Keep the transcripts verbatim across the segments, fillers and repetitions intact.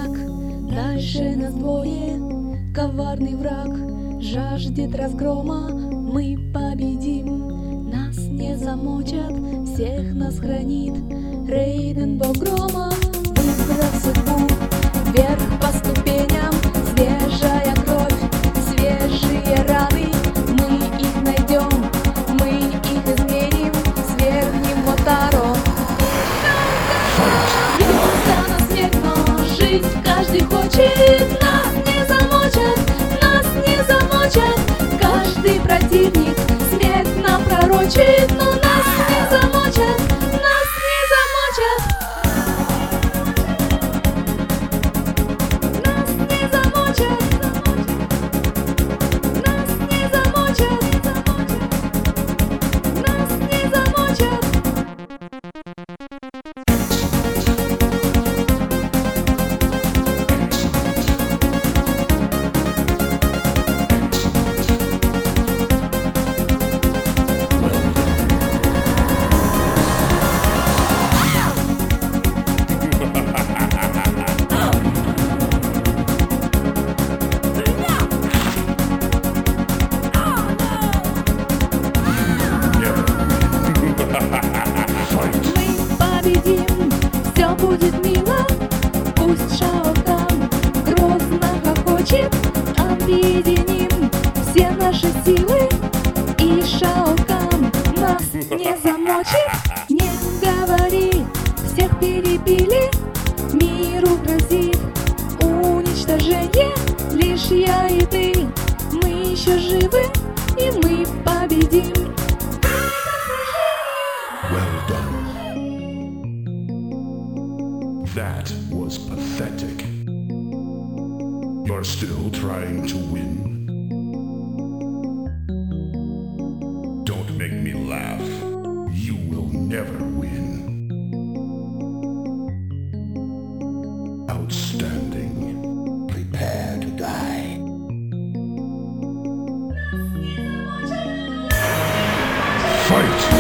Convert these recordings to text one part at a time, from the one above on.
так, дальше нас двое. Коварный враг жаждет разгрома. Мы победим, нас не замочат, всех нас хранит Рейден бог грома. Выбрав судьбу вверх по ступеням, свежая кровь, свежие раны. Мы их найдем, мы их изменим, свергнем Мотаро. Бьется на смерть, но жить каждый хочет. Нас не замочат, нас не замочат. Каждый противник смерть нам пророчит, но нас не замочат, нас не замочат. Нас не замочат, нас не замочат, нас не замочат. Все будет мило, пусть Шао Кан грозно хохочет. Объединим все наши силы, и Шао Кан нас не замочит. Не говори, всех перебили, миру грозит уничтожение. Лишь я и ты, мы еще живы, и мы победим. Well done. That was pathetic. You're still trying to win? Don't make me laugh. You will never win. Outstanding. Prepare to die. Fight!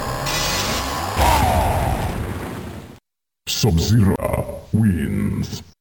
Sub-Zero wins.